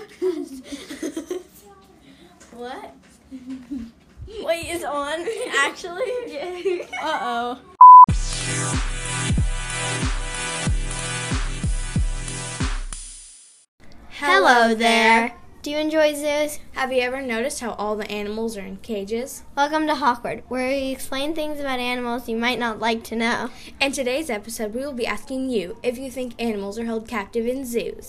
What? Wait, it's on? Actually? Yeah. Uh-oh. Hello there. Do you enjoy zoos? Have you ever noticed how all the animals are in cages? Welcome to Hawkward, where we explain things about animals you might not like to know. In today's episode, we will be asking you if you think animals are held captive in zoos.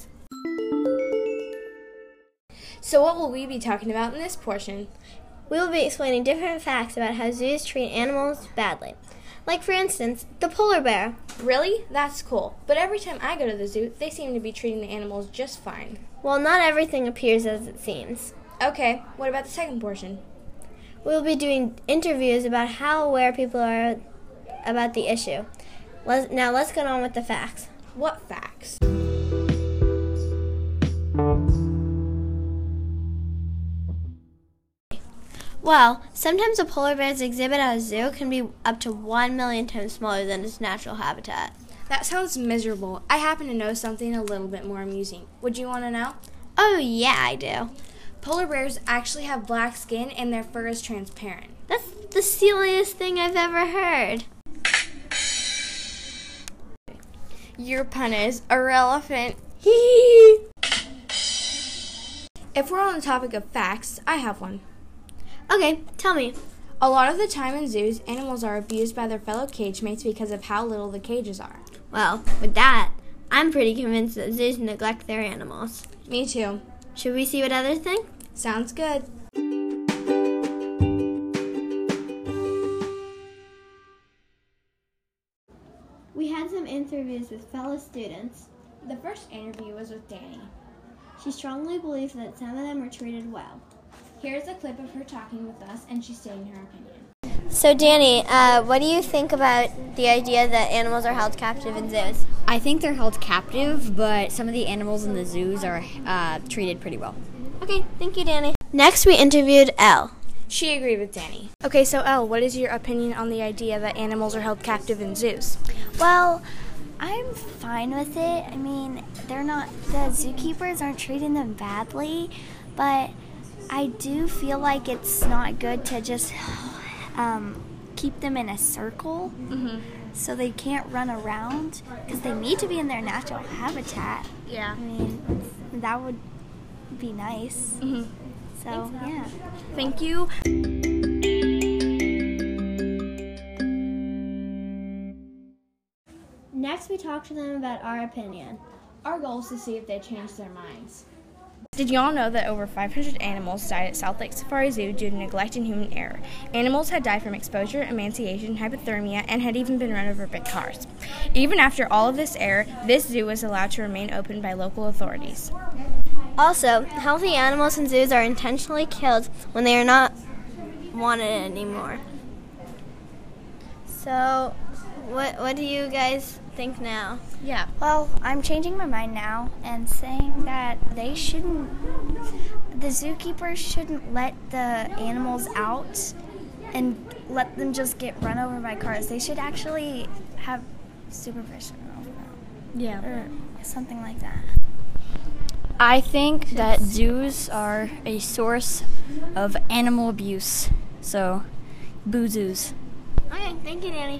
So what will we be talking about in this portion? We will be explaining different facts about how zoos treat animals badly. Like, for instance, the polar bear. Really? That's cool. But every time I go to the zoo, they seem to be treating the animals just fine. Well, not everything appears as it seems. Okay, what about the second portion? We will be doing interviews about how aware people are about the issue. Now let's get on with the facts. What facts? Well, sometimes a polar bear's exhibit at a zoo can be up to 1 million times smaller than its natural habitat. That sounds miserable. I happen to know something a little bit more amusing. Would you want to know? Oh, yeah, I do. Polar bears actually have black skin and their fur is transparent. That's the silliest thing I've ever heard. Your pun is irrelevant. If we're on the topic of facts, I have one. Okay, tell me. A lot of the time in zoos, animals are abused by their fellow cage mates because of how little the cages are. Well, with that, I'm pretty convinced that zoos neglect their animals. Me too. Should we see what others think? Sounds good. We had some interviews with fellow students. The first interview was with Danny. She strongly believes that some of them were treated well. Here's a clip of her talking with us, and she's stating her opinion. So, Danny, what do you think about the idea that animals are held captive in zoos? I think they're held captive, but some of the animals in the zoos are treated pretty well. Okay, thank you, Danny. Next, we interviewed Elle. She agreed with Danny. Okay, so Elle, what is your opinion on the idea that animals are held captive in zoos? Well, I'm fine with it. I mean, the zookeepers aren't treating them badly, but I do feel like it's not good to just keep them in a circle so they can't run around because they need to be in their natural habitat. Yeah. I mean, that would be nice. So, yeah. Thank you. Next, we talked to them about our opinion. Our goal is to see if they change their minds. Did y'all know that over 500 animals died at South Lake Safari Zoo due to neglect and human error? Animals had died from exposure, emaciation, hypothermia, and had even been run over by cars. Even after all of this error, this zoo was allowed to remain open by local authorities. Also, healthy animals in zoos are intentionally killed when they are not wanted anymore. So, what do you guys think now? Yeah. Well, I'm changing my mind now and saying that the zookeepers shouldn't let the animals out and let them just get run over by cars. They should actually have supervision over them. Yeah. Or something like that. I think that zoos are a source of animal abuse, so boo zoos. Okay, thank you, Danny.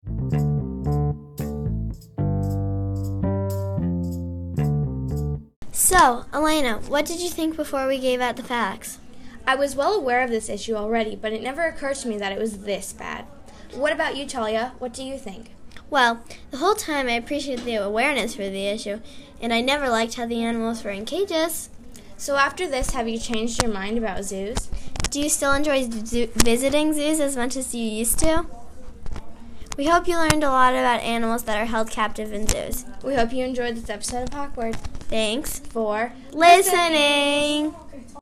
So, Elena, what did you think before we gave out the facts? I was well aware of this issue already, but it never occurred to me that it was this bad. What about you, Talia? What do you think? Well, the whole time I appreciated the awareness for the issue, and I never liked how the animals were in cages. So after this, have you changed your mind about zoos? Do you still enjoy visiting zoos as much as you used to? We hope you learned a lot about animals that are held captive in zoos. We hope you enjoyed this episode of Hawkward. Thanks for listening.